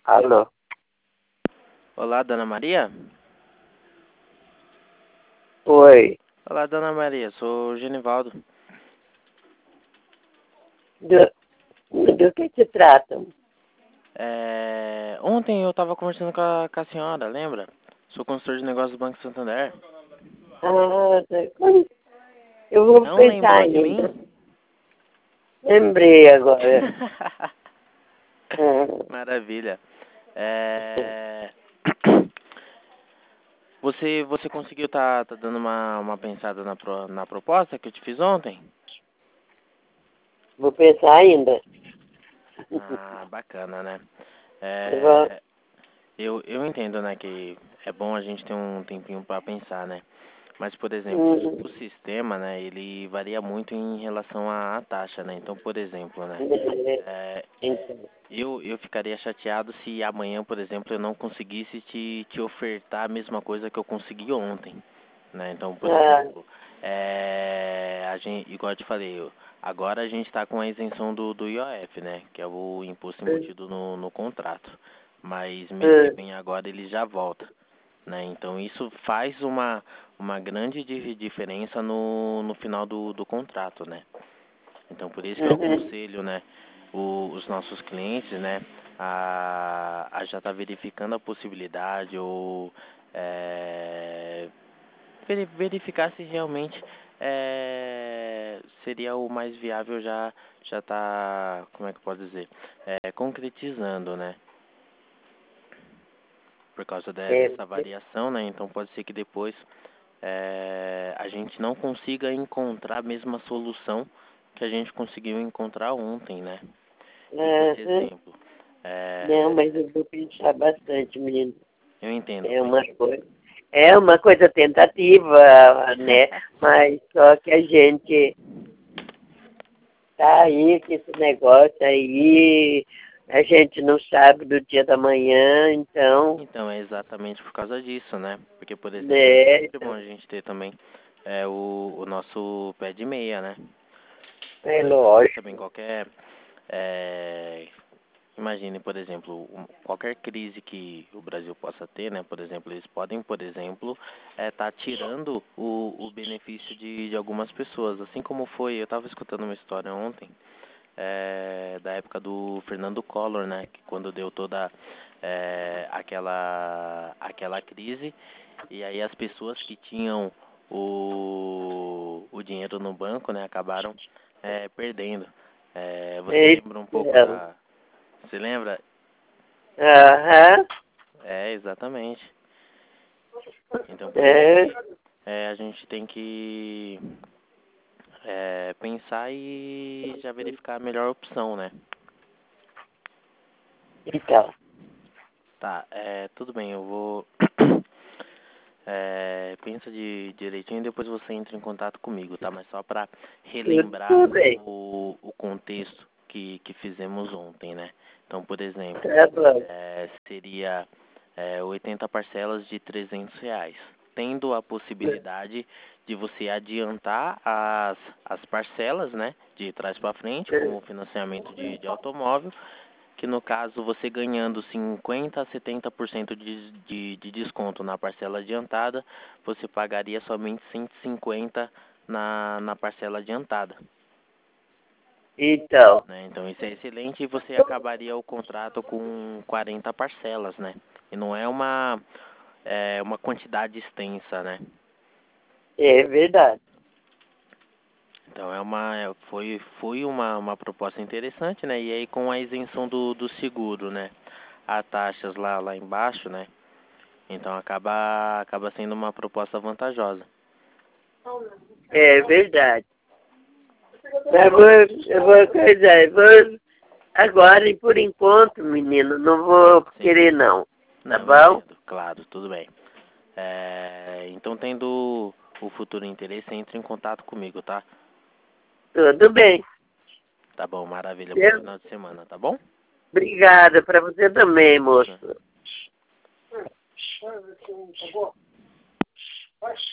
Alô? Olá, Dona Maria? Oi. Olá, Dona Maria, sou o Genivaldo. Do que se trata? Ontem eu estava conversando com a senhora, lembra? Sou consultor de negócios do Banco Santander. Ah, eu vou Não pensar lembrou de ainda. mim? Lembrei agora. Ah, Maravilha. Você conseguiu tá dando uma pensada na proposta que eu te fiz ontem? vou pensar ainda. Ah, bacana, né? Eu vou- É, eu entendo, né, que é bom a gente ter um tempinho para pensar, né? Mas, por exemplo, o sistema, né, ele varia muito em relação à taxa, né? Então, por exemplo, né, é, então, eu ficaria chateado se amanhã, por exemplo, eu não conseguisse te ofertar a mesma coisa que eu consegui ontem, né? Então, por ah, exemplo, a gente, igual eu te falei, agora a gente está com a isenção do IOF, né? Que é o imposto embutido no contrato. Mas mês que vem agora ele já volta, né? Então isso faz uma grande diferença no final do contrato, né? Então por isso que eu aconselho, né, os nossos clientes, né, a já estar verificando a possibilidade ou verificar se realmente seria o mais viável já tá, como é que eu posso dizer, concretizando, né? Por causa é, dessa variação, né? Então pode ser que depois a gente não consiga encontrar a mesma solução que a gente conseguiu encontrar ontem, né? E por exemplo, não, mas eu vou pensar bastante, menino. eu entendo. É uma coisa tentativa, né? Mas só que a gente tá aí com esse negócio aí, a gente não sabe do dia da manhã, então, Então é exatamente por causa disso, né? Porque, por exemplo, é né? sempre bom a gente ter também o nosso pé de meia, né? É Porque lógico. também qualquer imagine, por exemplo, qualquer crise que o Brasil possa ter, né? Por exemplo, eles podem, por exemplo, tá tirando o benefício de algumas pessoas. Assim como foi, eu estava escutando uma história ontem, da época do Fernando Collor, né? Que quando deu toda aquela crise, e aí as pessoas que tinham o dinheiro no banco, né? Acabaram perdendo. Você lembra um pouco Então, da... Você lembra? aham, Exatamente. Então, por isso é, que a gente tem que pensar e já verificar a melhor opção, né? então, Tá, tudo bem, eu vou... pensa direitinho e depois você entra em contato comigo, tá? Mas só para relembrar tudo bem, o contexto que fizemos ontem, né? Então, por exemplo, tá bom. seria 80 parcelas de R$ 300, tendo a possibilidade de você adiantar as parcelas, né? De trás para frente, como financiamento de automóvel, que no caso você ganhando 50% a 70% de desconto na parcela adiantada, você pagaria somente 150 na parcela adiantada, Então, né? Então isso é excelente e você acabaria o contrato com 40 parcelas, né? E não é uma quantidade extensa, né? é verdade. Então foi uma proposta interessante, né? E aí com a isenção do seguro, né? Há taxas lá embaixo, né? Então acaba sendo uma proposta vantajosa. É verdade. Agora e por enquanto, menino, não vou Sim. querer não, tá Não, eu bom? entendo, claro, tudo bem. Então tendo o futuro interesse, entre em contato comigo, tá? Tudo bem. Tá bom, maravilha. Bom final de semana, tá bom? Obrigada para você também, moço.